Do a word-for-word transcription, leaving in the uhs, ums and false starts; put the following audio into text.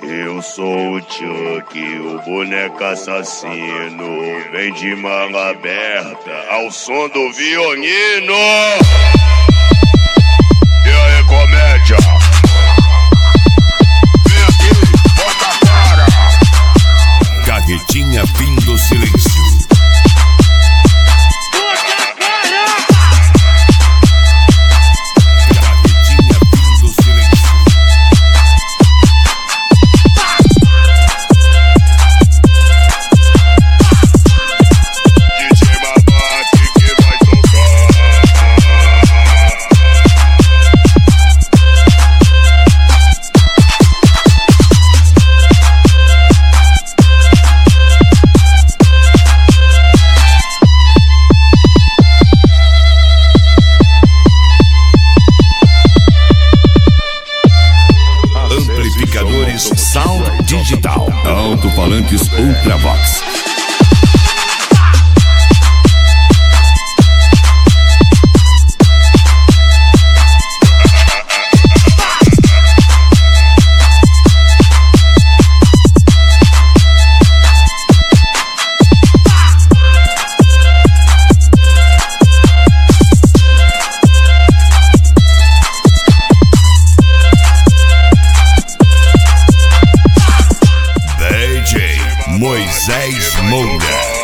Eu sou o Chuck, o boneco assassino. Vem de manga aberta ao som do violino. E aí, comédia? Vem aqui, bota a cara. Carretinha fim do silêncio. Amplificadores Sound Digital, alto-falantes Ultravox. Moisés Moura.